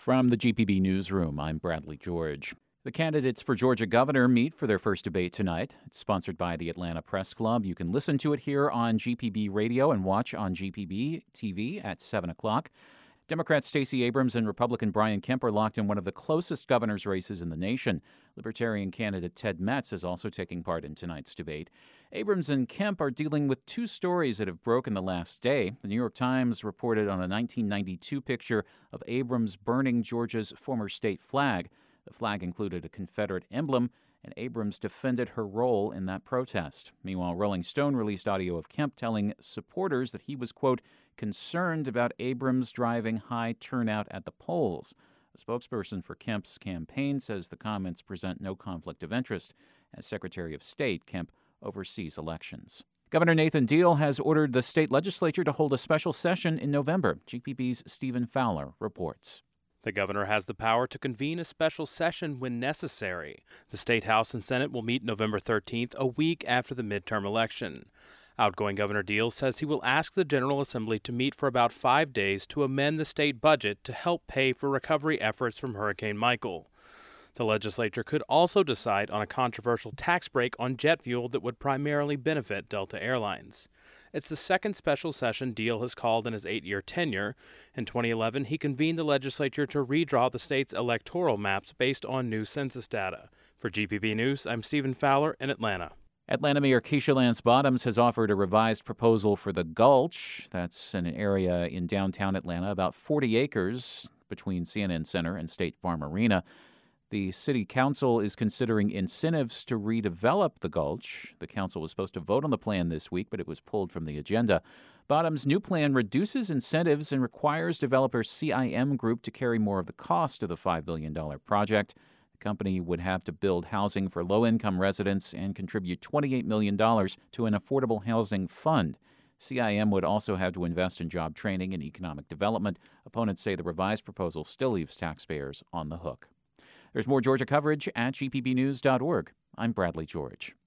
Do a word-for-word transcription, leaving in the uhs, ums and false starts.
From the G P B Newsroom, I'm Bradley George. The candidates for Georgia governor meet for their first debate tonight. It's sponsored by the Atlanta Press Club. You can listen to it here on G P B Radio and watch on G P B T V at seven o'clock. Democrat Stacey Abrams and Republican Brian Kemp are locked in one of the closest governor's races in the nation. Libertarian candidate Ted Metz is also taking part in tonight's debate. Abrams and Kemp are dealing with two stories that have broken the last day. The New York Times reported on a nineteen ninety-two picture of Abrams burning Georgia's former state flag. The flag included a Confederate emblem, and Abrams defended her role in that protest. Meanwhile, Rolling Stone released audio of Kemp telling supporters that he was, quote, concerned about Abrams driving high turnout at the polls. A spokesperson for Kemp's campaign says the comments present no conflict of interest. As Secretary of State, Kemp oversees elections. Governor Nathan Deal has ordered the state legislature to hold a special session in November. G P B's Stephen Fowler reports. The governor has the power to convene a special session when necessary. The State House and Senate will meet November thirteenth, a week after the midterm election. Outgoing Governor Deal says he will ask the General Assembly to meet for about five days to amend the state budget to help pay for recovery efforts from Hurricane Michael. The legislature could also decide on a controversial tax break on jet fuel that would primarily benefit Delta Airlines. It's the second special session Deal has called in his eight-year tenure. In twenty eleven, he convened the legislature to redraw the state's electoral maps based on new census data. For G P B News, I'm Stephen Fowler in Atlanta. Atlanta Mayor Keisha Lance Bottoms has offered a revised proposal for the Gulch. That's an area in downtown Atlanta, about forty acres between C N N Center and State Farm Arena. The city council is considering incentives to redevelop the Gulch. The council was supposed to vote on the plan this week, but it was pulled from the agenda. Bottom's new plan reduces incentives and requires developer C I M Group to carry more of the cost of the five billion dollars project. The company would have to build housing for low-income residents and contribute twenty-eight million dollars to an affordable housing fund. C I M would also have to invest in job training and economic development. Opponents say the revised proposal still leaves taxpayers on the hook. There's more Georgia coverage at G P B news dot org. I'm Bradley George.